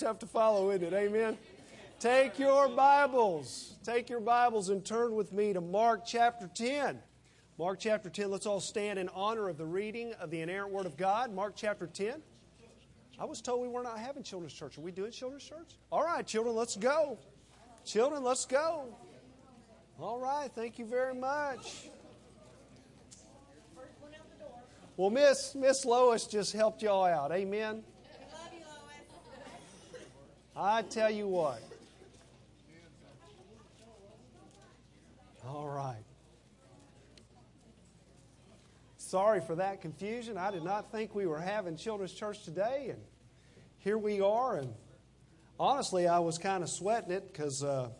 Tough to follow, isn't it? Amen. Take your Bibles. Take your Bibles and turn with me to Mark chapter 10. Mark chapter 10. Let's all stand in honor of the reading of the inerrant Word of God. Mark chapter 10. I was told we were not having children's church. Are we doing children's church? All right, children, let's go. Children, let's go. All right, thank you very much. Well, Miss Lois just helped y'all out. Amen. I tell you what. All right. Sorry for that confusion. I did not think we were having children's church today, and here we are. And honestly, I was kind of sweating it because, the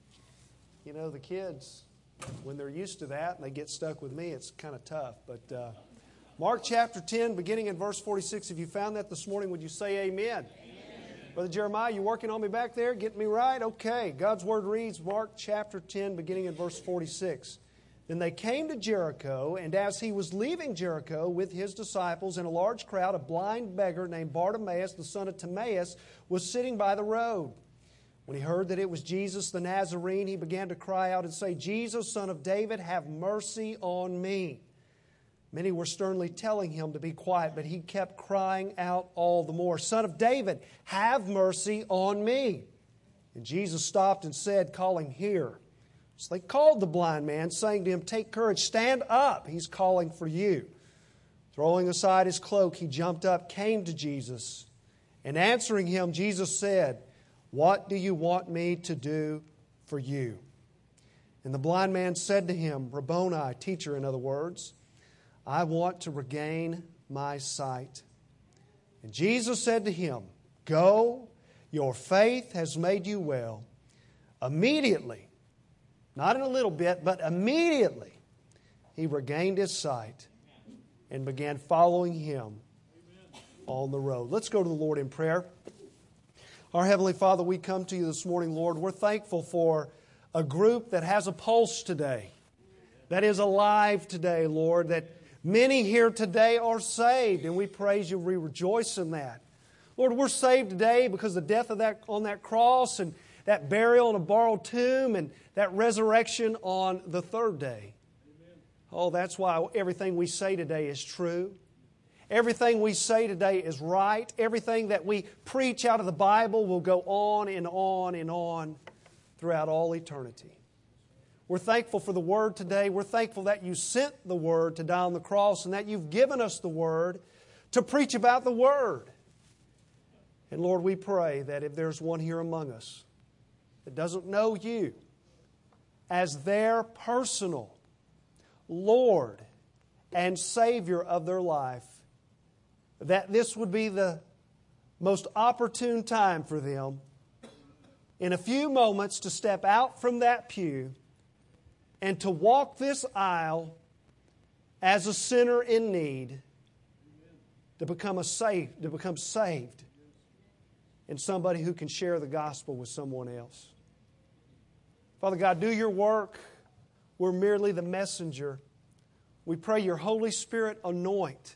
kids, when they're used to that and they get stuck with me, it's kind of tough. But Mark chapter 10, beginning in verse 46. If you found that this morning, would you say amen? Brother Jeremiah, you working on me back there? Getting me right? Okay. God's Word reads, Mark chapter 10, beginning in verse 46. Then they came to Jericho, and as he was leaving Jericho with his disciples and a large crowd, a blind beggar named Bartimaeus, the son of Timaeus, was sitting by the road. When he heard that it was Jesus the Nazarene, he began to cry out and say, Jesus, Son of David, have mercy on me. Many were sternly telling him to be quiet, but he kept crying out all the more, Son of David, have mercy on me. And Jesus stopped and said, call him here. So they called the blind man, saying to him, take courage, stand up. He's calling for you. Throwing aside his cloak, he jumped up, came to Jesus. And answering him, Jesus said, what do you want me to do for you? And the blind man said to him, Rabboni, teacher, in other words, I want to regain my sight. And Jesus said to him, go, your faith has made you well. Immediately, not in a little bit, but immediately, he regained his sight and began following him on the road. Let's go to the Lord in prayer. Our Heavenly Father, we come to you this morning, Lord. We're thankful for a group that has a pulse today, that is alive today, Lord, that many here today are saved, and we praise you. We rejoice in that. Lord, we're saved today because of the death of on that cross and that burial in a borrowed tomb and that resurrection on the third day. Amen. Oh, that's why everything we say today is true. Everything we say today is right. Everything that we preach out of the Bible will go on and on and on throughout all eternity. We're thankful for the Word today. We're thankful that you sent the Word to die on the cross and that you've given us the Word to preach about the Word. And Lord, we pray that if there's one here among us that doesn't know you as their personal Lord and Savior of their life, that this would be the most opportune time for them in a few moments to step out from that pew and to walk this aisle as a sinner in need, to become saved, and somebody who can share the gospel with someone else. Father God, do your work. We're merely the messenger. We pray your Holy Spirit anoint.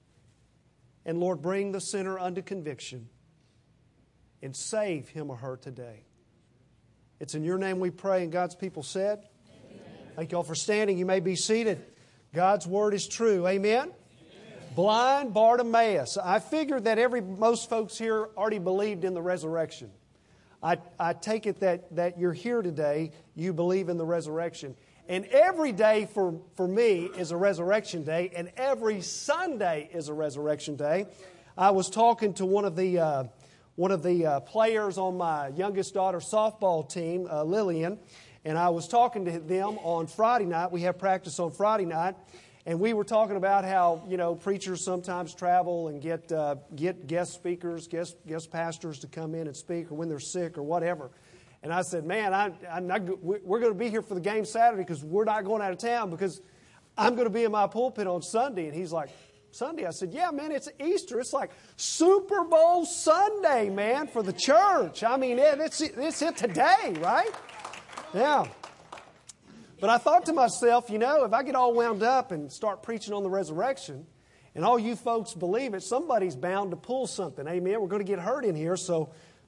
And Lord, bring the sinner unto conviction and save him or her today. It's in your name we pray, and God's people said, amen. Thank you all for standing. You may be seated. God's word is true. Amen? Amen. Blind Bartimaeus. I figured that most folks here already believed in the resurrection. I take it that you're here today, you believe in the resurrection. And every day for me is a resurrection day, and every Sunday is a resurrection day. I was talking to one of the players on my youngest daughter's softball team, Lillian, and I was talking to them on Friday night. We have practice on Friday night, and we were talking about how preachers sometimes travel and get guest speakers, guest pastors to come in and speak, or when they're sick or whatever. And I said, man, we're going to be here for the game Saturday because we're not going out of town because I'm going to be in my pulpit on Sunday. And he's like, Sunday? I said, yeah, man, it's Easter. It's like Super Bowl Sunday, man, for the church. I mean, it's it today, right? Yeah. But I thought to myself, if I get all wound up and start preaching on the resurrection and all you folks believe it, somebody's bound to pull something. Amen. We're going to get hurt in here, so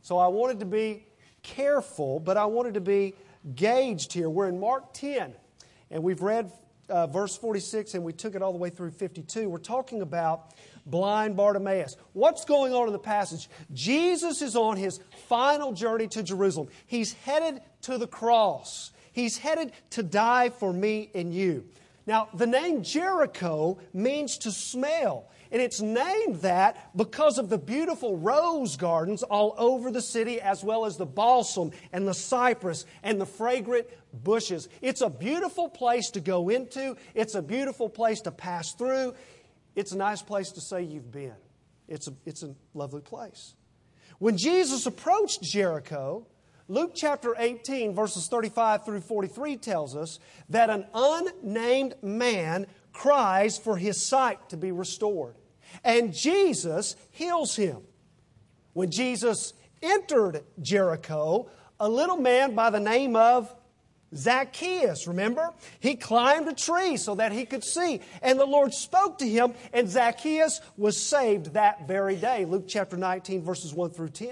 So I wanted to be careful, but I wanted to be gauged here. We're in Mark 10, and we've read verse 46, and we took it all the way through 52. We're talking about blind Bartimaeus. What's going on in the passage? Jesus is on His final journey to Jerusalem. He's headed to the cross. He's headed to die for me and you. Now, the name Jericho means to smell. And it's named that because of the beautiful rose gardens all over the city, as well as the balsam and the cypress and the fragrant bushes. It's a beautiful place to go into. It's a beautiful place to pass through. It's a nice place to say you've been. It's a lovely place. When Jesus approached Jericho, Luke chapter 18, verses 35 through 43 tells us that an unnamed man cries for his sight to be restored. And Jesus heals him. When Jesus entered Jericho, a little man by the name of Zacchaeus, remember? He climbed a tree so that he could see. And the Lord spoke to him, and Zacchaeus was saved that very day. Luke chapter 19, verses 1 through 10.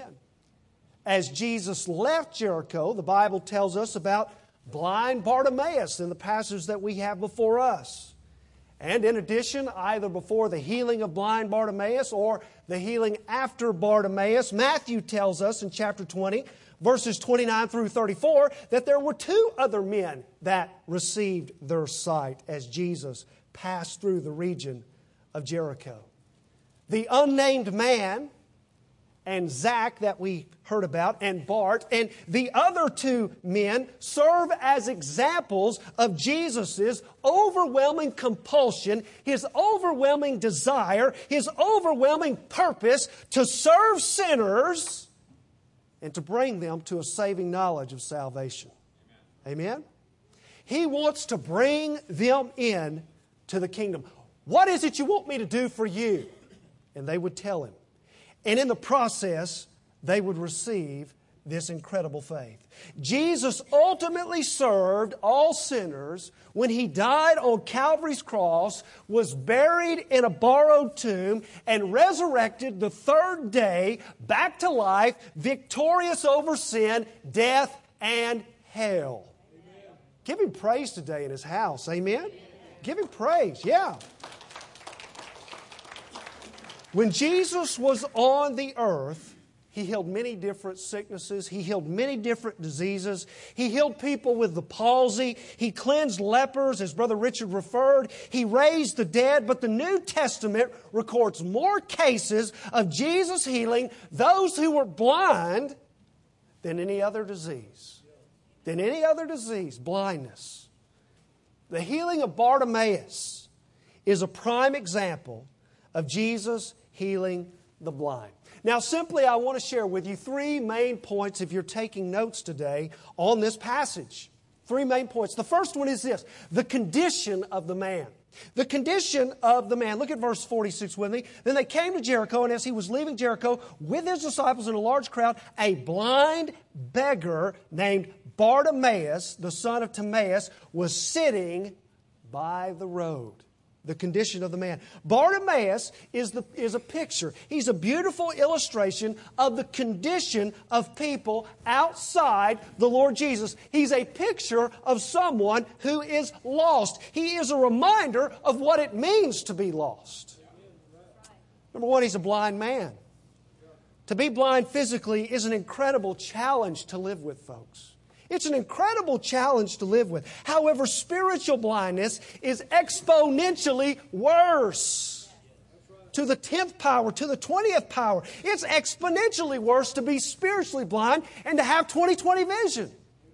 As Jesus left Jericho, the Bible tells us about blind Bartimaeus in the passage that we have before us. And in addition, either before the healing of blind Bartimaeus or the healing after Bartimaeus, Matthew tells us in chapter 20, verses 29 through 34, that there were two other men that received their sight as Jesus passed through the region of Jericho. The unnamed man and Zach that we heard about, and Bart, and the other two men serve as examples of Jesus' overwhelming compulsion, His overwhelming desire, His overwhelming purpose to serve sinners and to bring them to a saving knowledge of salvation. Amen? He wants to bring them in to the kingdom. What is it you want me to do for you? And they would tell Him. And in the process, they would receive this incredible faith. Jesus ultimately served all sinners when He died on Calvary's cross, was buried in a borrowed tomb, and resurrected the third day back to life, victorious over sin, death, and hell. Amen. Give Him praise today in His house. Amen? Give Him praise. Yeah. When Jesus was on the earth, He healed many different sicknesses. He healed many different diseases. He healed people with the palsy. He cleansed lepers, as Brother Richard referred. He raised the dead. But the New Testament records more cases of Jesus healing those who were blind than any other disease. Than any other disease, blindness. The healing of Bartimaeus is a prime example of Jesus healing the blind. Now, simply, I want to share with you three main points if you're taking notes today on this passage. Three main points. The first one is this: the condition of the man. The condition of the man. Look at verse 46 with me. Then they came to Jericho, and as He was leaving Jericho with His disciples and a large crowd, a blind beggar named Bartimaeus, the son of Timaeus, was sitting by the road. The condition of the man. Bartimaeus is a picture. He's a beautiful illustration of the condition of people outside the Lord Jesus. He's a picture of someone who is lost. He is a reminder of what it means to be lost. Number one, he's a blind man. To be blind physically is an incredible challenge to live with, folks. It's an incredible challenge to live with. However, spiritual blindness is exponentially worse. To the 10th power, to the 20th power. It's exponentially worse to be spiritually blind and to have 20/20 vision.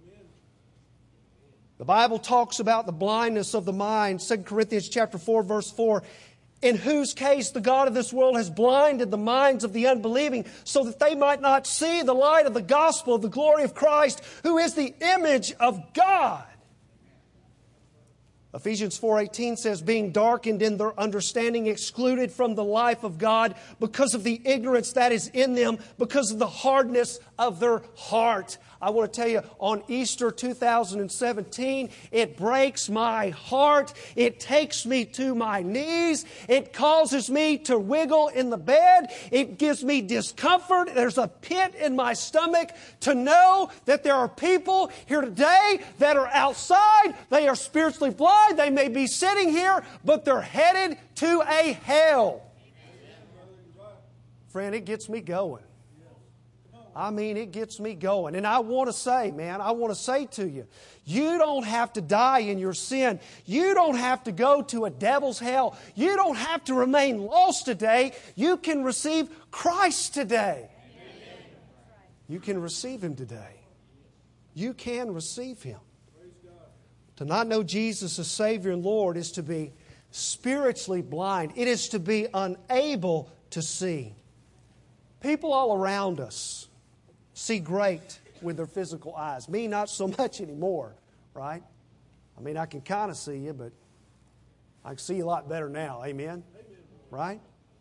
The Bible talks about the blindness of the mind. 2 Corinthians chapter 4, verse 4. In whose case the God of this world has blinded the minds of the unbelieving so that they might not see the light of the gospel of the glory of Christ, who is the image of God. Ephesians 4:18 says, being darkened in their understanding, excluded from the life of God because of the ignorance that is in them, because of the hardness of their heart. I want to tell you, on Easter 2017, it breaks my heart. It takes me to my knees. It causes me to wiggle in the bed. It gives me discomfort. There's a pit in my stomach to know that there are people here today that are outside. They are spiritually blind. They may be sitting here, but they're headed to a hell. Friend, it gets me going. I mean, it gets me going. And I want to say, man, I want to say to you, you don't have to die in your sin. You don't have to go to a devil's hell. You don't have to remain lost today. You can receive Christ today. You can receive Him today. You can receive Him. To not know Jesus as Savior and Lord is to be spiritually blind. It is to be unable to see. People all around us see great with their physical eyes. Me, not so much anymore, right? I mean, I can kind of see you, but I can see you a lot better now. Amen? Right?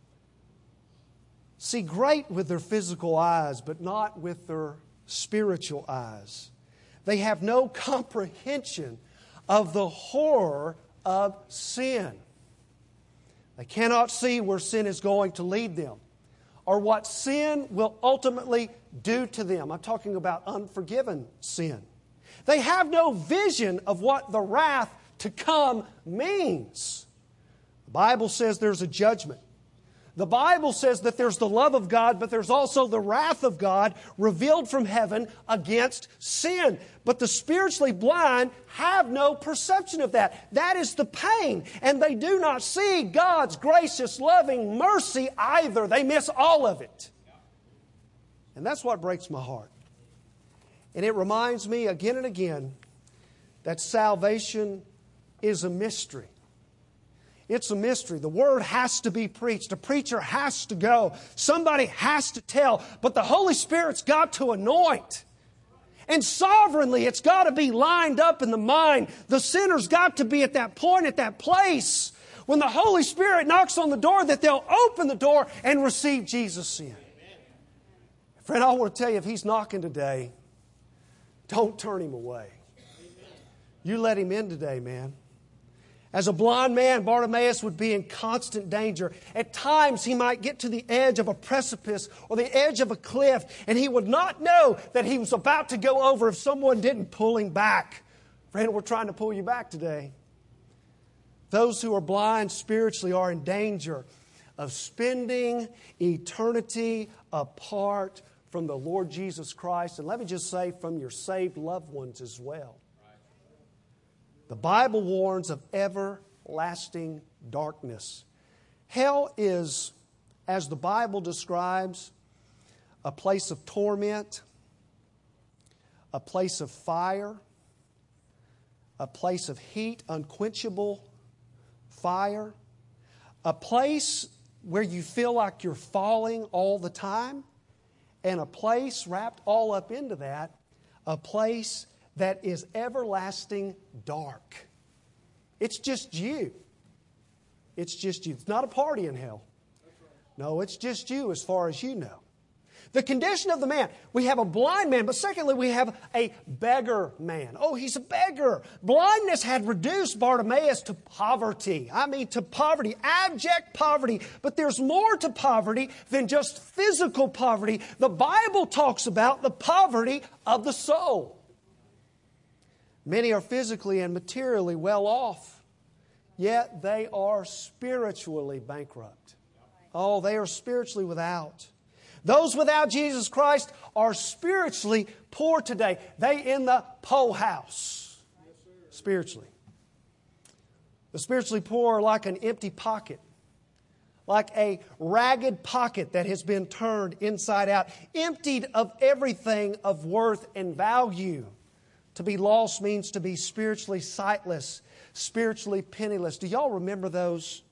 See great with their physical eyes, but not with their spiritual eyes. They have no comprehension of the horror of sin. They cannot see where sin is going to lead them, or what sin will ultimately do to them. I'm talking about unforgiven sin. They have no vision of what the wrath to come means. The Bible says there's a judgment. The Bible says that there's the love of God, but there's also the wrath of God revealed from heaven against sin. But the spiritually blind have no perception of that. That is the pain. And they do not see God's gracious, loving mercy either. They miss all of it. And that's what breaks my heart. And it reminds me again and again that salvation is a mystery. It's a mystery. The Word has to be preached. A preacher has to go. Somebody has to tell. But the Holy Spirit's got to anoint. And sovereignly, it's got to be lined up in the mind. The sinner's got to be at that point, at that place, when the Holy Spirit knocks on the door, that they'll open the door and receive Jesus in. Friend, I want to tell you, if He's knocking today, don't turn Him away. You let Him in today, man. As a blind man, Bartimaeus would be in constant danger. At times, he might get to the edge of a precipice or the edge of a cliff, and he would not know that he was about to go over if someone didn't pull him back. Friend, we're trying to pull you back today. Those who are blind spiritually are in danger of spending eternity apart from the Lord Jesus Christ. And let me just say, from your saved loved ones as well. The Bible warns of everlasting darkness. Hell is, as the Bible describes, a place of torment, a place of fire, a place of heat, unquenchable fire, a place where you feel like you're falling all the time, and a place wrapped all up into that, a place that is everlasting dark. It's just you. It's just you. It's not a party in hell. No, it's just you as far as you know. The condition of the man. We have a blind man, but secondly, we have a beggar man. Oh, he's a beggar. Blindness had reduced Bartimaeus to poverty. I mean, to poverty, abject poverty. But there's more to poverty than just physical poverty. The Bible talks about the poverty of the soul. Many are physically and materially well off, yet they are spiritually bankrupt. Oh, they are spiritually without. Those without Jesus Christ are spiritually poor today. They in the po house, spiritually. The spiritually poor are like an empty pocket, like a ragged pocket that has been turned inside out, emptied of everything of worth and value. To be lost means to be spiritually sightless, spiritually penniless. Do y'all remember those?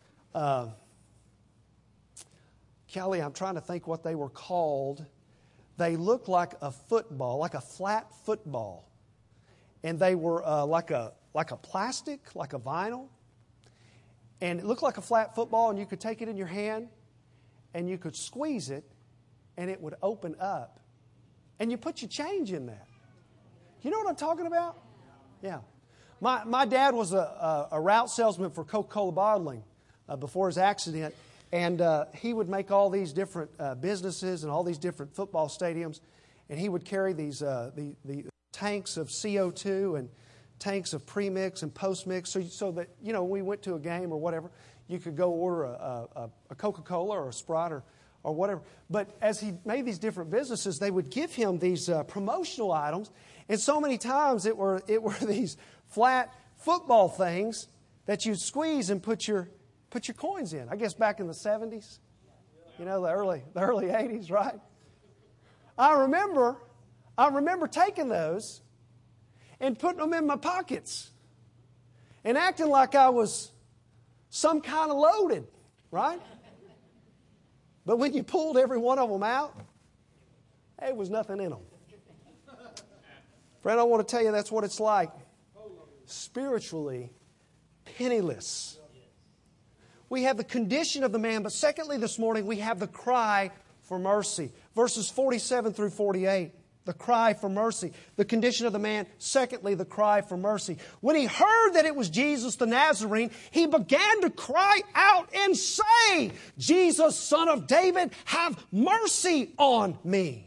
Kelly, I'm trying to think what they were called. They looked like a football, like a flat football. And they were like a like a plastic, like a vinyl. And it looked like a flat football, and you could take it in your hand, and you could squeeze it, and it would open up. And you put your change in that. You know what I'm talking about? Yeah. My dad was a route salesman for Coca-Cola bottling before his accident. And he would make all these different businesses and all these different football stadiums. And he would carry these the tanks of CO2 and tanks of pre-mix and post-mix so that, when we went to a game or whatever, you could go order a Coca-Cola or a Sprite or whatever. But as he made these different businesses, they would give him these promotional items. And so many times it were these flat football things that you'd squeeze and put your coins in. I guess back in the 70s, the early 80s, right? I remember taking those and putting them in my pockets and acting like I was some kind of loaded, right? But when you pulled every one of them out, there was nothing in them. Friend, I want to tell you that's what it's like. Spiritually penniless. We have the condition of the man, but secondly this morning we have the cry for mercy. Verses 47 through 48. The cry for mercy. The condition of the man. Secondly, the cry for mercy. When he heard that it was Jesus the Nazarene, he began to cry out and say, Jesus, Son of David, have mercy on me.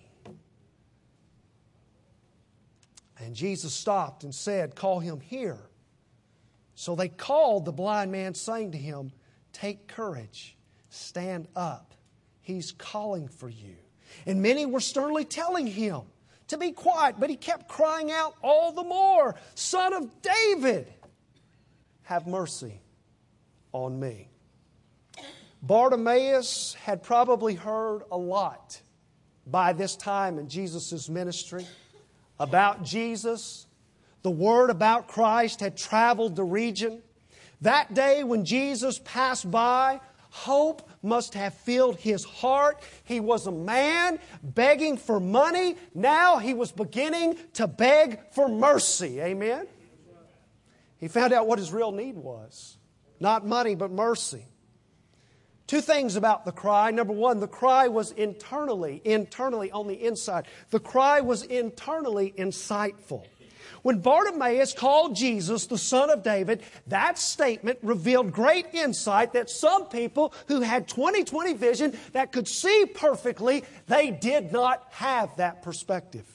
And Jesus stopped and said, call him here. So they called the blind man, saying to him, take courage, stand up. He's calling for you. And many were sternly telling him to be quiet, but he kept crying out all the more, Son of David, have mercy on me. Bartimaeus had probably heard a lot by this time in Jesus' ministry about Jesus. The word about Christ had traveled the region. That day when Jesus passed by, hope must have filled his heart. He was a man begging for money. Now he was beginning to beg for mercy. Amen? He found out what his real need was. Not money, but mercy. Two things about the cry. Number one, the cry was internally on the inside. The cry was internally insightful. When Bartimaeus called Jesus the Son of David, that statement revealed great insight that some people who had 20/20 vision that could see perfectly, they did not have that perspective.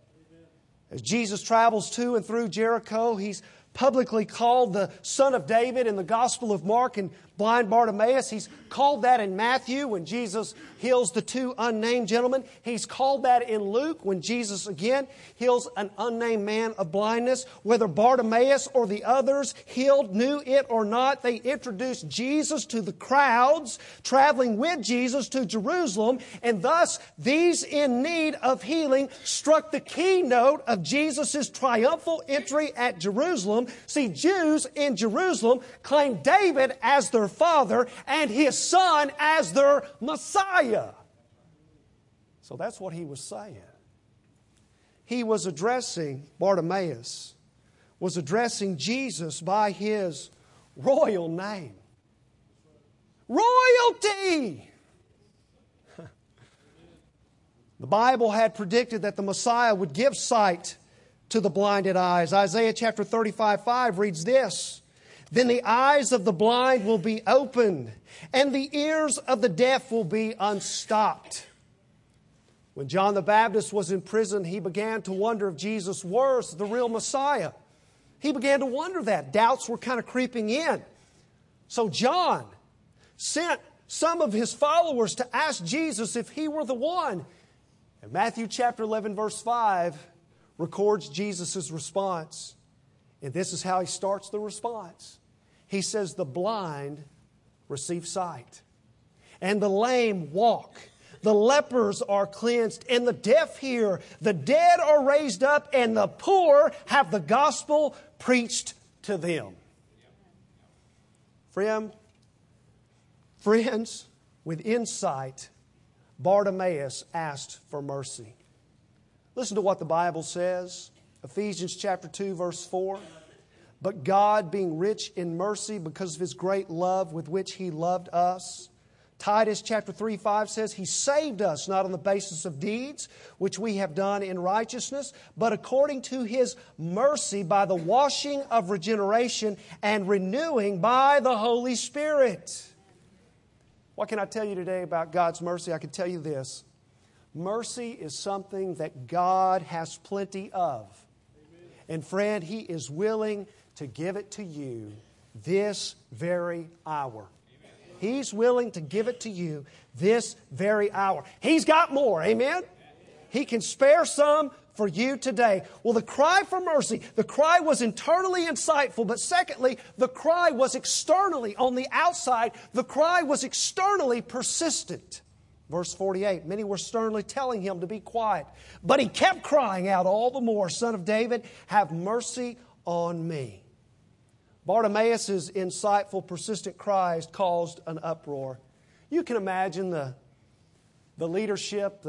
As Jesus travels to and through Jericho, he's publicly called the Son of David in the Gospel of Mark and blind Bartimaeus. He's called that in Matthew when Jesus heals the two unnamed gentlemen. He's called that in Luke when Jesus again heals an unnamed man of blindness. Whether Bartimaeus or the others healed knew it or not, they introduced Jesus to the crowds traveling with Jesus to Jerusalem. And thus, these in need of healing struck the keynote of Jesus' triumphal entry at Jerusalem. See, Jews in Jerusalem claimed David as their father and his son as their Messiah. So that's what he was saying. He was addressing, Bartimaeus was addressing Jesus by his royal name. Royalty! The Bible had predicted that the Messiah would give sight to the blinded eyes. Isaiah chapter 35:5 reads this, then the eyes of the blind will be opened, and the ears of the deaf will be unstopped. When John the Baptist was in prison, he began to wonder if Jesus was the real Messiah. He began to wonder that. Doubts were kind of creeping in. So John sent some of his followers to ask Jesus if he were the one. And Matthew chapter 11 verse 5 records Jesus' response. And this is how he starts the response. He says, the blind receive sight, and the lame walk. The lepers are cleansed, and the deaf hear. The dead are raised up, and the poor have the gospel preached to them. Friends, with insight, Bartimaeus asked for mercy. Listen to what the Bible says. Ephesians chapter 2, verse 4. but God, being rich in mercy because of His great love with which He loved us. Titus chapter 3:5 says, He saved us not on the basis of deeds, which we have done in righteousness, but according to His mercy by the washing of regeneration and renewing by the Holy Spirit. What can I tell you today about God's mercy? I can tell you this. Mercy is something that God has plenty of. And friend, He is willing to give it to you this very hour. He's willing to give it to you this very hour. He's got more, amen? He can spare some for you today. Well, the cry for mercy, the cry was internally insightful, but secondly, the cry was externally, on the outside, the cry was externally persistent. Verse 48, many were sternly telling him to be quiet, but he kept crying out all the more, Son of David, have mercy on me. Bartimaeus' insightful, persistent cries caused an uproar. You can imagine the leadership,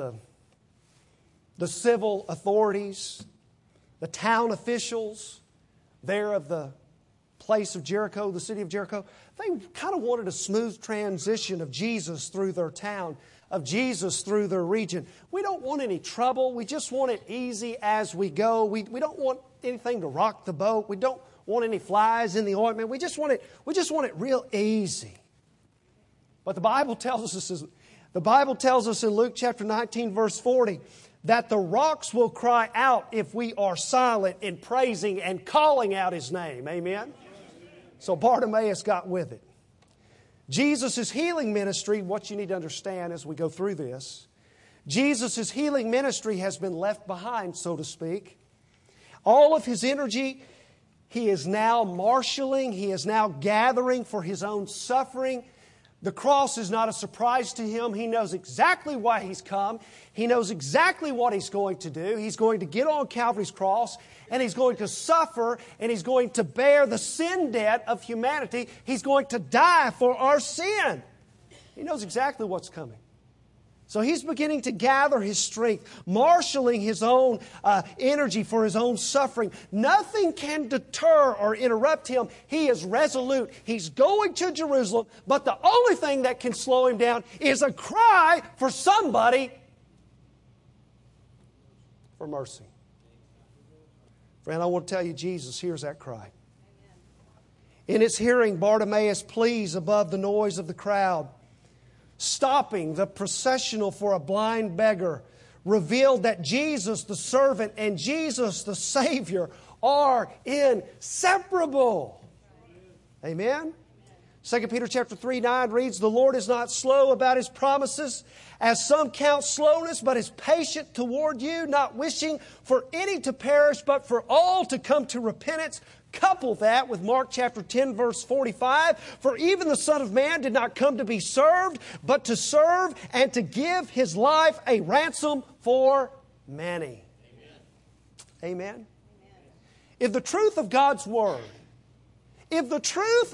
the civil authorities, the town officials there of the place of Jericho, the city of Jericho. They kind of wanted a smooth transition of Jesus through their town, of Jesus through their region. We don't want any trouble. We just want it easy as we go. We don't want anything to rock the boat. We don't want any flies in the ointment. We just want it real easy. But the Bible tells us in Luke chapter 19 verse 40 that the rocks will cry out if we are silent in praising and calling out His name. Amen? So Bartimaeus got with it. Jesus' healing ministry, what you need to understand as we go through this, Jesus' healing ministry has been left behind, so to speak. All of His energy He is now marshaling, He is now gathering for His own suffering. The cross is not a surprise to Him. He knows exactly why He's come. He knows exactly what He's going to do. He's going to get on Calvary's cross and He's going to suffer and He's going to bear the sin debt of humanity. He's going to die for our sin. He knows exactly what's coming. So He's beginning to gather His strength, marshaling His own energy for His own suffering. Nothing can deter or interrupt Him. He is resolute. He's going to Jerusalem, but the only thing that can slow Him down is a cry for somebody for mercy. Friend, I want to tell you, Jesus hears that cry. In His hearing, Bartimaeus pleads above the noise of the crowd. Stopping the processional for a blind beggar, revealed that Jesus the servant and Jesus the Savior are inseparable. Amen? 2 Peter chapter 3:9 reads, The Lord is not slow about His promises, as some count slowness, but is patient toward you, not wishing for any to perish, but for all to come to repentance. Couple that with Mark chapter 10, verse 45. For even the Son of Man did not come to be served, but to serve and to give His life a ransom for many. Amen. Amen. If the truth of God's Word, if the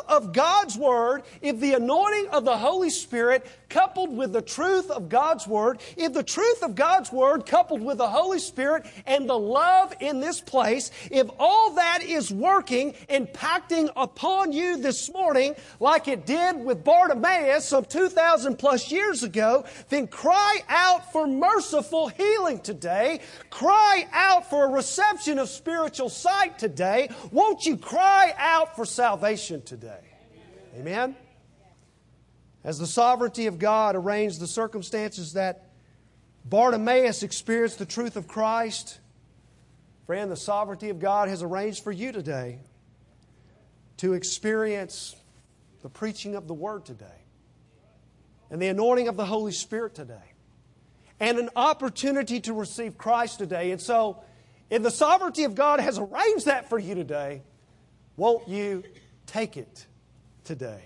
anointing of the Holy Spirit coupled with the truth of God's Word, if the truth of God's Word coupled with the Holy Spirit and the love in this place, if all that is working, impacting upon you this morning like it did with Bartimaeus some 2,000 plus years ago, then cry out for merciful healing today. Cry out for a reception of spiritual sight today. Won't you cry out for salvation today? Amen? As the sovereignty of God arranged the circumstances that Bartimaeus experienced the truth of Christ, friend, the sovereignty of God has arranged for you today to experience the preaching of the Word today and the anointing of the Holy Spirit today and an opportunity to receive Christ today. And so, if the sovereignty of God has arranged that for you today, won't you take it today?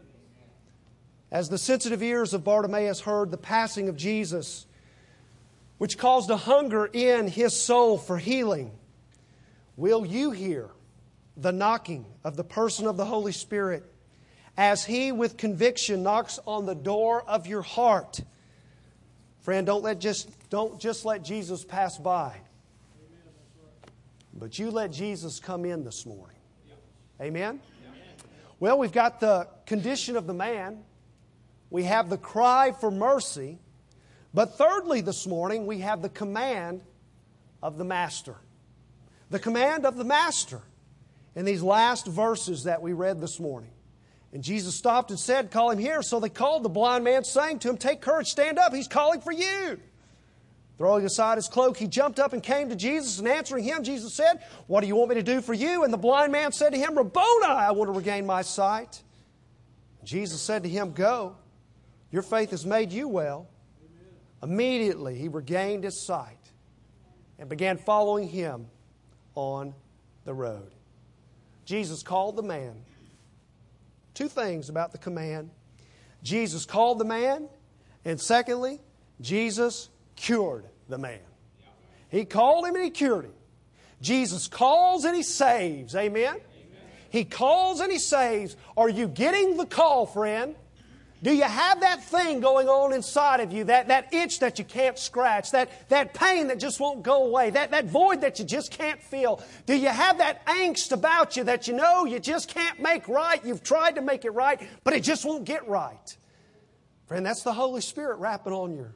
As the sensitive ears of Bartimaeus heard the passing of Jesus, which caused a hunger in his soul for healing, will you hear the knocking of the person of the Holy Spirit as He with conviction knocks on the door of your heart? Friend, don't just let Jesus pass by, but you let Jesus come in this morning. Amen? Well, we've got the condition of the man. We have the cry for mercy. But thirdly this morning, we have the command of the Master. The command of the Master in these last verses that we read this morning. And Jesus stopped and said, "Call him here." So they called the blind man, saying to him, "Take courage, stand up, he's calling for you." Throwing aside his cloak, he jumped up and came to Jesus, and answering him, Jesus said, "What do you want me to do for you?" And the blind man said to him, "Rabboni, I want to regain my sight." Jesus said to him, "Go, your faith has made you well." Immediately he regained his sight and began following him on the road. Jesus called the man. Two things about the command. Jesus called the man, and secondly, Jesus cured the man. He called him and He cured him. Jesus calls and He saves. Amen? He calls and He saves. Are you getting the call, friend? Do you have that thing going on inside of you, that itch that you can't scratch, that pain that just won't go away, that void that you just can't fill? Do you have that angst about you that you know you just can't make right? You've tried to make it right, but it just won't get right. Friend, that's the Holy Spirit rapping on your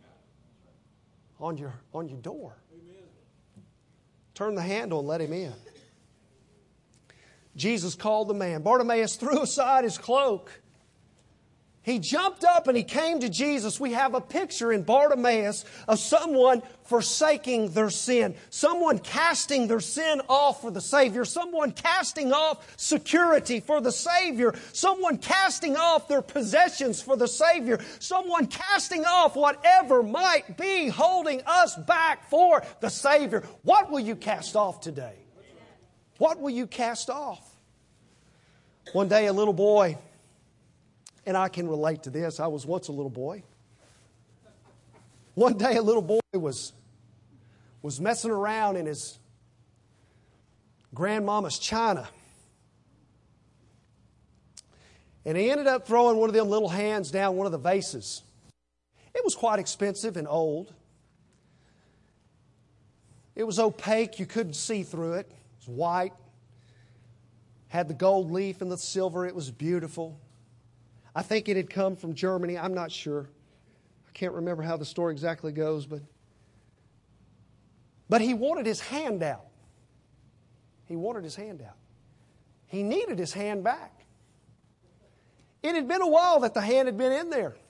door. Turn the handle and let Him in. Jesus called the man. Bartimaeus threw aside his cloak. He jumped up and he came to Jesus. We have a picture in Bartimaeus of someone forsaking their sin. Someone casting their sin off for the Savior. Someone casting off security for the Savior. Someone casting off their possessions for the Savior. Someone casting off whatever might be holding us back for the Savior. What will you cast off today? What will you cast off? One day a little boy, and I can relate to this. I was once a little boy. One day a little boy was messing around in his grandmama's china. And he ended up throwing one of them little hands down one of the vases. It was quite expensive and old. It was opaque. You couldn't see through it. It was white. Had the gold leaf and the silver. It was beautiful. I think it had come from Germany. I'm not sure. I can't remember how the story exactly goes, but he wanted his hand out. He wanted his hand out. He needed his hand back. It had been a while that the hand had been in there.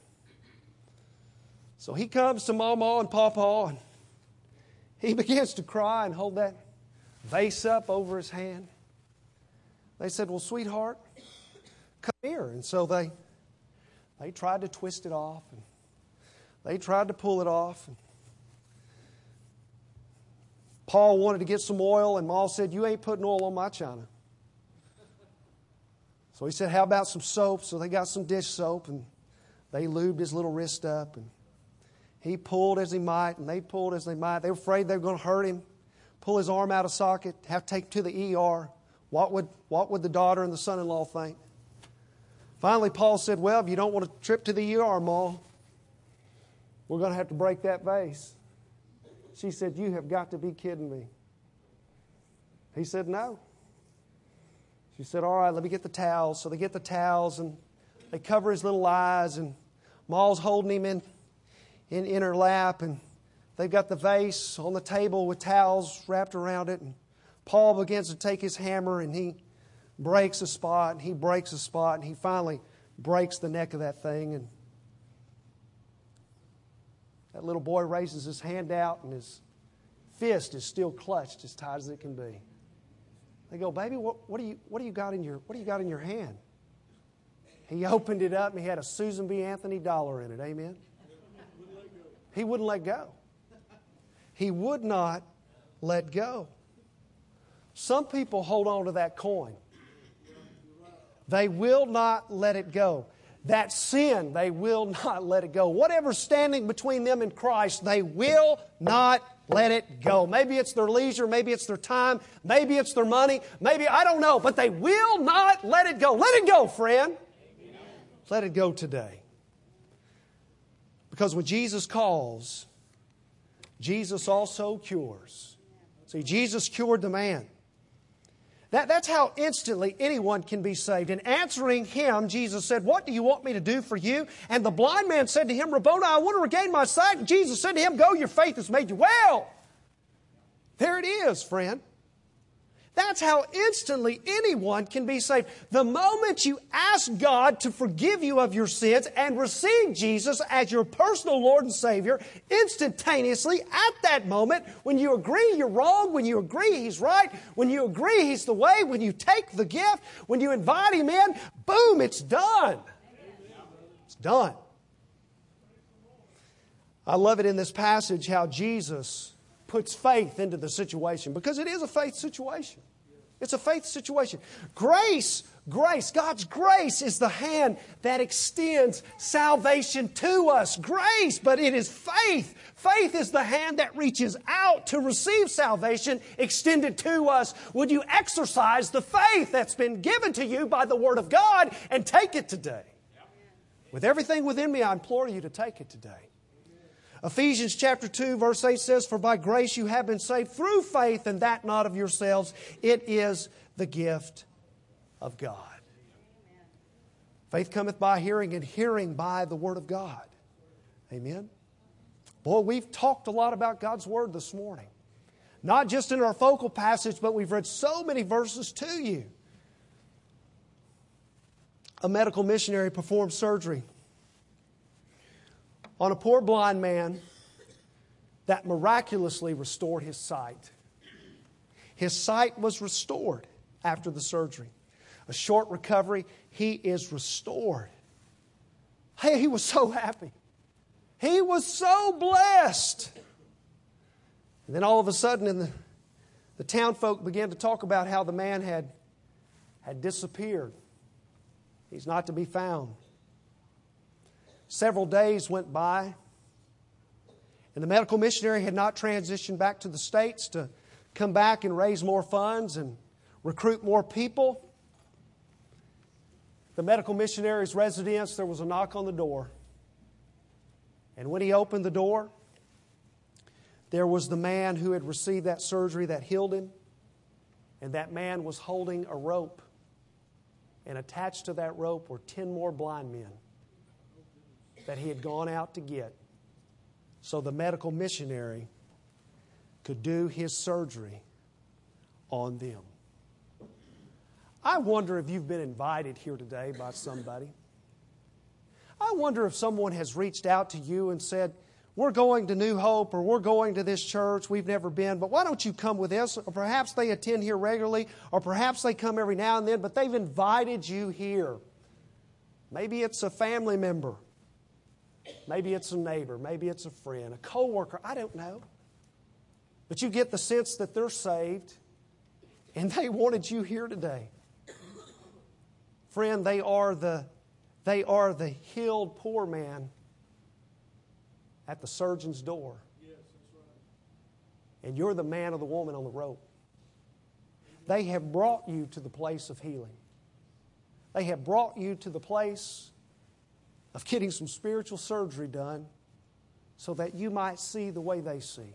So he comes to Mama and Papa, and he begins to cry and hold that vase up over his hand. They said, "Well, sweetheart, come here." And so they tried to twist it off, and they tried to pull it off. And Paul wanted to get some oil, and Ma said, "You ain't putting oil on my china." So he said, "How about some soap?" So they got some dish soap, and they lubed his little wrist up. And he pulled as he might, and they pulled as they might. They were afraid they were going to hurt him, pull his arm out of socket, have to take him to the ER. What would the daughter and the son-in-law think? Finally, Paul said, "Well, if you don't want a trip to the ER, Ma, we're going to have to break that vase." She said, "You have got to be kidding me." He said, "No." She said, "All right, let me get the towels." So they get the towels, and they cover his little eyes, and Ma's holding him in her lap, and they've got the vase on the table with towels wrapped around it, and Paul begins to take his hammer, and he breaks a spot, and he breaks a spot, and he finally breaks the neck of that thing. And that little boy raises his hand out, and his fist is still clutched as tight as it can be. They go, "Baby, what do you got in your hand?" He opened it up, and he had a Susan B. Anthony dollar in it. Amen. He wouldn't let go. He would not let go. Some people hold on to that coin. They will not let it go. That sin, they will not let it go. Whatever's standing between them and Christ, they will not let it go. Maybe it's their leisure, maybe it's their time, maybe it's their money, maybe, I don't know, but they will not let it go. Let it go, friend. Amen. Let it go today. Because when Jesus calls, Jesus also cures. See, Jesus cured the man. That's how instantly anyone can be saved. In answering him, Jesus said, "What do you want me to do for you?" And the blind man said to him, "Rabboni, I want to regain my sight." And Jesus said to him, "Go, your faith has made you well." There it is, friend. That's how instantly anyone can be saved. The moment you ask God to forgive you of your sins and receive Jesus as your personal Lord and Savior, instantaneously at that moment, when you agree you're wrong, when you agree He's right, when you agree He's the way, when you take the gift, when you invite Him in, boom, it's done. It's done. I love it in this passage how Jesus puts faith into the situation, because it is a faith situation. It's a faith situation. Grace, God's grace is the hand that extends salvation to us. Grace, but it is faith. Faith is the hand that reaches out to receive salvation extended to us. Would you exercise the faith that's been given to you by the Word of God and take it today? With everything within me, I implore you to take it today. Ephesians chapter 2 verse 8 says, "For by grace you have been saved through faith, and that not of yourselves. It is the gift of God." Amen. Faith cometh by hearing, and hearing by the Word of God. Amen. Boy, we've talked a lot about God's Word this morning. Not just in our focal passage, but we've read so many verses to you. A medical missionary performed surgery on a poor blind man that miraculously restored his sight. His sight was restored after the surgery. A short recovery, he is restored. Hey, he was so happy. He was so blessed. And then all of a sudden, the town folk began to talk about how the man had disappeared. He's not to be found. Several days went by, and the medical missionary had not transitioned back to the States to come back and raise more funds and recruit more people. The medical missionary's residence, there was a knock on the door. And when he opened the door, there was the man who had received that surgery that healed him. And that man was holding a rope. And attached to that rope were 10 more blind men that he had gone out to get, so the medical missionary could do his surgery on them. I wonder if you've been invited here today by somebody. I wonder if someone has reached out to you and said, "We're going to New Hope," or "We're going to this church, we've never been, but why don't you come with us?" Or perhaps they attend here regularly, or perhaps they come every now and then, but they've invited you here. Maybe it's a family member. Maybe it's a neighbor, maybe it's a friend, a coworker, I don't know. But you get the sense that they're saved and they wanted you here today. Friend, they are the healed poor man at the surgeon's door. And you're the man or the woman on the rope. They have brought you to the place of healing. They have brought you to the place of getting some spiritual surgery done so that you might see the way they see.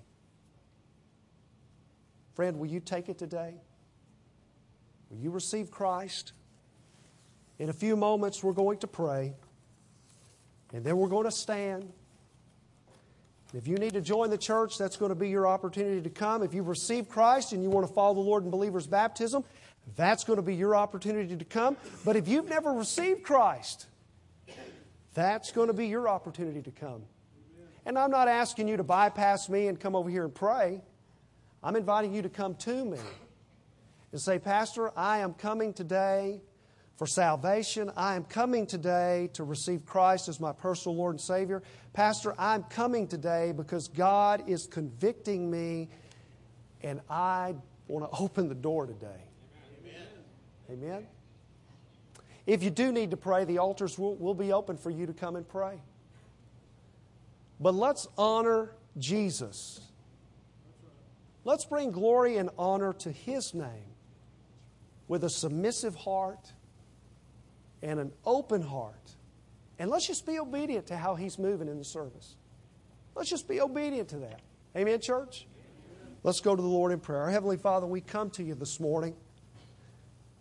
Friend, will you take it today? Will you receive Christ? In a few moments, we're going to pray, and then we're going to stand. If you need to join the church, that's going to be your opportunity to come. If you've received Christ and you want to follow the Lord in believer's baptism, that's going to be your opportunity to come. But if you've never received Christ, that's going to be your opportunity to come. And I'm not asking you to bypass me and come over here and pray. I'm inviting you to come to me and say, "Pastor, I am coming today for salvation. I am coming today to receive Christ as my personal Lord and Savior. Pastor, I'm coming today because God is convicting me and I want to open the door today." Amen. Amen. If you do need to pray, the altars will be open for you to come and pray. But let's honor Jesus. Let's bring glory and honor to His name with a submissive heart and an open heart. And let's just be obedient to how He's moving in the service. Let's just be obedient to that. Amen, church? Let's go to the Lord in prayer. Our Heavenly Father, we come to You this morning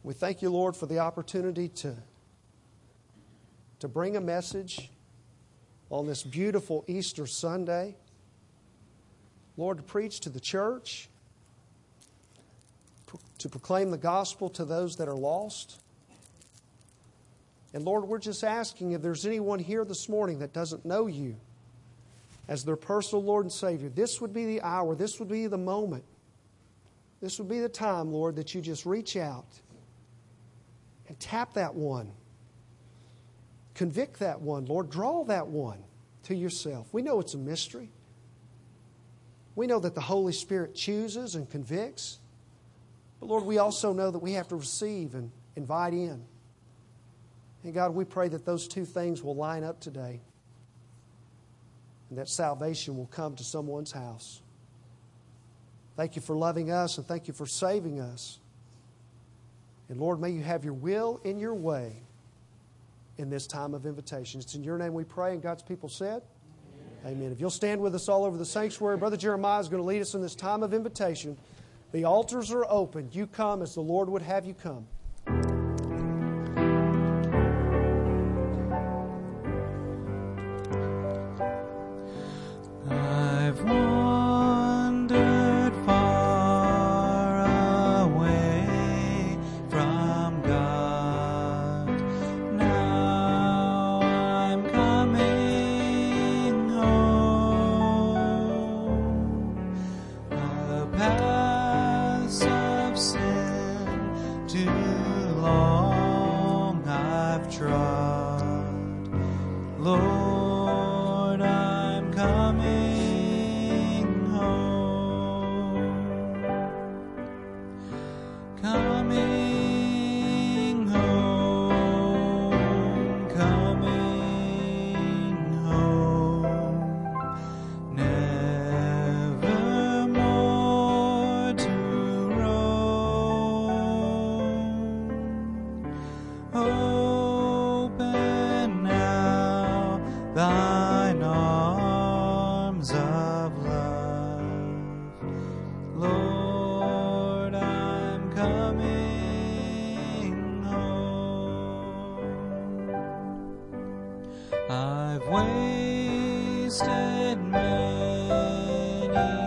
We thank you, Lord, for the opportunity to bring a message on this beautiful Easter Sunday. Lord, to preach to the church, to proclaim the gospel to those that are lost. And Lord, we're just asking if there's anyone here this morning that doesn't know you as their personal Lord and Savior, this would be the hour, this would be the moment, this would be the time, Lord, that you just reach out and tap that one. Convict that one, Lord. Draw that one to yourself. We know it's a mystery. We know that the Holy Spirit chooses and convicts. But Lord, we also know that we have to receive and invite in. And God, we pray that those two things will line up today and that salvation will come to someone's house. Thank you for loving us and thank you for saving us. And Lord, may you have your will in your way in this time of invitation. It's in your name we pray, and God's people said, Amen. If you'll stand with us all over the sanctuary, Brother Jeremiah is going to lead us in this time of invitation. The altars are open. You come as the Lord would have you come. I've wandered far away from God. Now I'm coming home. The paths of sin too long I've trod. Lord, I'm coming home. Coming home, coming home. Never more to roam. Open now thine arms of love. Lord, I'm coming home. I've wasted many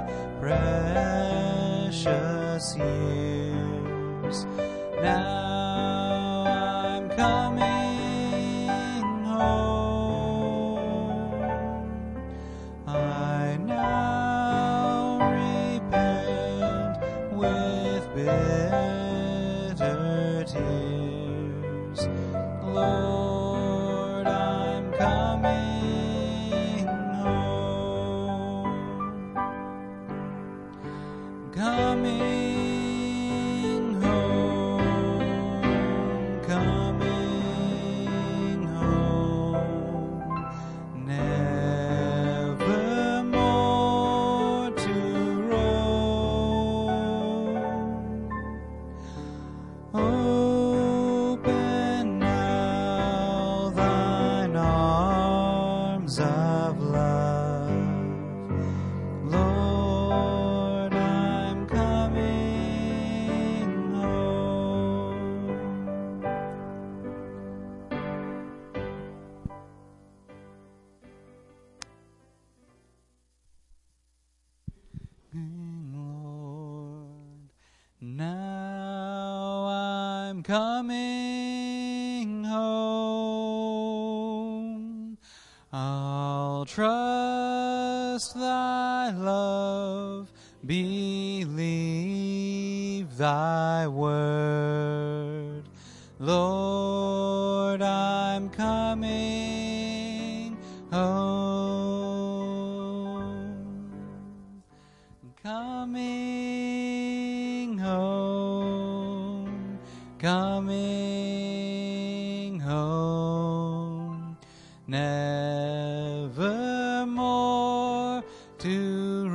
precious years. Now I'm coming home. I now repent with bitter tears. Lord, I'm coming home. Coming home, coming home. Never more to roam. Open now thine arms of love. Lord, I'm coming home. Lord, now I'm coming home. I'll trust thy love, believe thy word. Lord, I'm coming home. Coming home, coming home. Never more to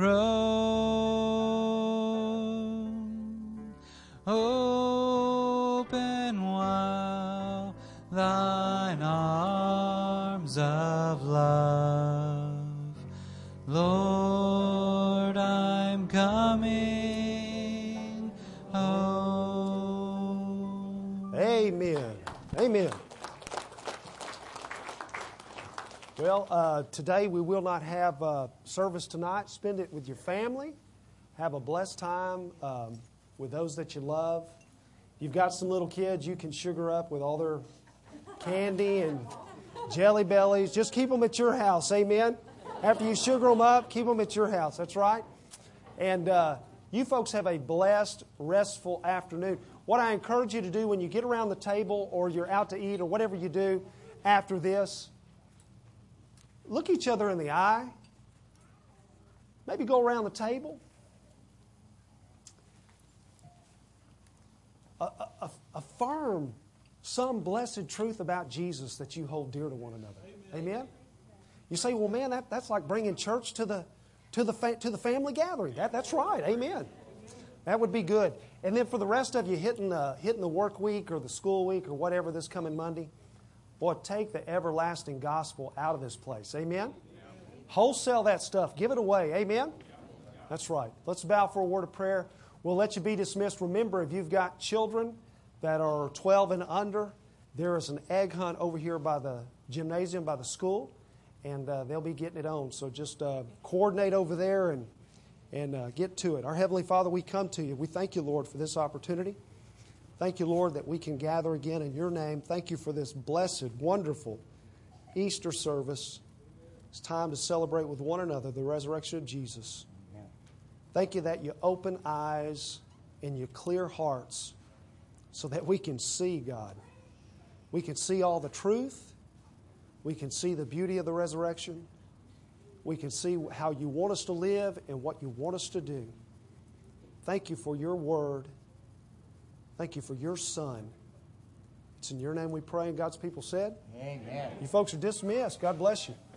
roam. Open while thine arms of love. Lord, I'm coming home. Amen. Amen. Well, today we will not have service tonight. Spend it with your family. Have a blessed time with those that you love. If you've got some little kids, you can sugar up with all their candy and Jelly Bellies. Just keep them at your house. Amen. After you sugar them up, keep them at your house. That's right. And you folks have a blessed, restful afternoon. What I encourage you to do when you get around the table or you're out to eat or whatever you do after this, look each other in the eye. Maybe go around the table. Affirm some blessed truth about Jesus that you hold dear to one another. Amen? You say, well, man, that's like bringing church to the family gathering. That's right. Amen. That would be good. And then for the rest of you hitting the work week or the school week or whatever this coming Monday, boy, take the everlasting gospel out of this place. Amen? Wholesale that stuff. Give it away. Amen? That's right. Let's bow for a word of prayer. We'll let you be dismissed. Remember, if you've got children that are 12 and under, there is an egg hunt over here by the gymnasium, by the school, and they'll be getting it on. So just coordinate over there and get to it. Our Heavenly Father, we come to you. We thank you, Lord, for this opportunity. Thank you, Lord, that we can gather again in your name. Thank you for this blessed, wonderful Easter service. It's time to celebrate with one another the resurrection of Jesus. Amen. Thank you that you open eyes and you clear hearts so that we can see, God. We can see all the truth. We can see the beauty of the resurrection. We can see how you want us to live and what you want us to do. Thank you for your word. Thank you for your Son. It's in your name we pray, and God's people said, Amen. You folks are dismissed. God bless you.